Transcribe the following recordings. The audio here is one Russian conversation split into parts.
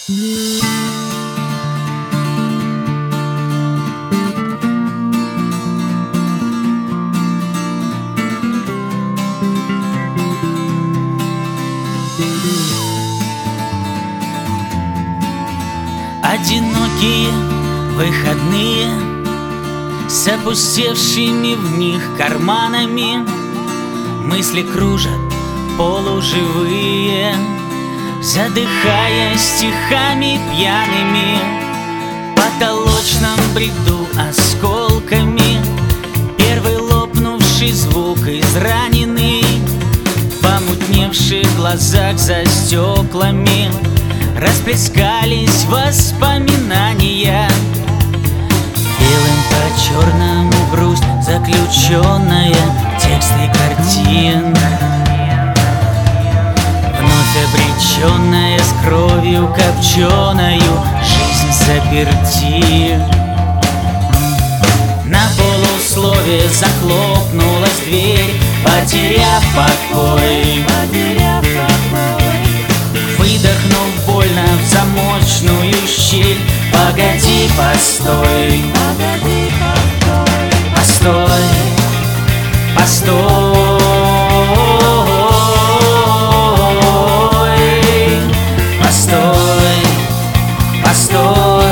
Одинокие выходные с опустевшими в них карманами, мысли кружат полуживые, задыхаясь стихами пьяными. В потолочном бреду осколками первый лопнувший звук израненный, в помутневших глазах за стеклами расплескались воспоминания. Белым по черному грусть заключенная, тексты картин, вновь обреченная с кровью копченою, жизнь заперти. На полуслове захлопнулась дверь, потеряв покой. Выдохнув больно в замочную щель, погоди, постой, постой, постой, постой, постой.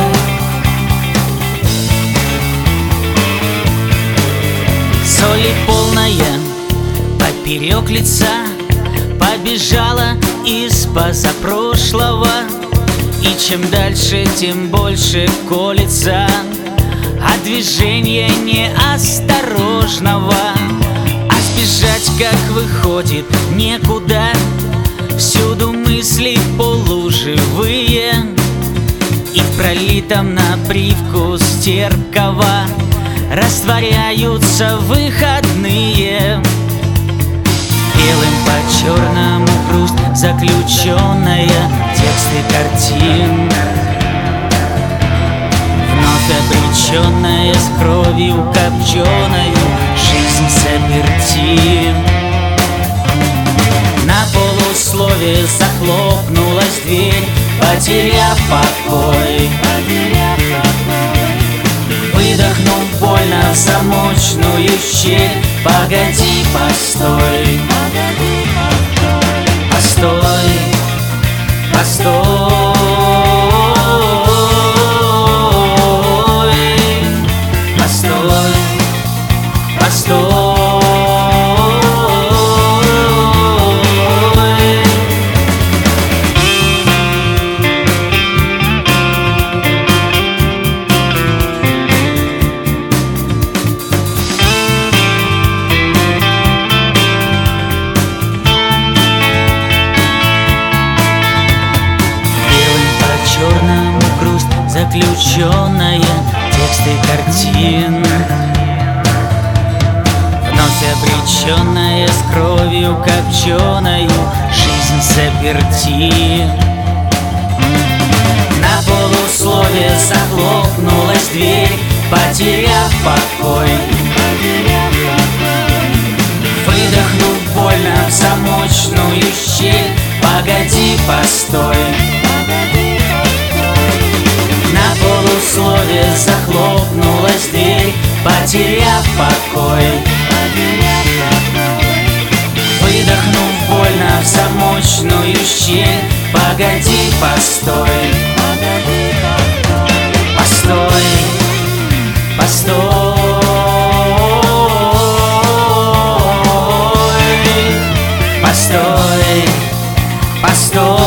Соли полная поперек лица побежала из позапрошлого, и чем дальше, тем больше колется от движения неосторожного. А сбежать, как выходит, некуда, всюду мысли полуживые, и в пролитом на привкус терпкого растворяются выходные. Белым по черному грусть заключенная, тексты картин, вновь обреченная с кровью копченою, жизнь заперти. На полуслове захлопнулась дверь, потеряв покой. Выдохнув больно в замочную щель, погоди, постой, постой, постой, постой, постой. Заключенная, тексты картин, вновь обреченная с кровью копченою, жизнь заперти. На полуслове захлопнулась дверь, потеряв покой. Выдохнув больно в замочную щель, погоди, постой. На полуслове захлопнулась дверь, потеряв покой. Выдохнув больно в замочную щель, погоди, постой, постой, постой, постой, постой.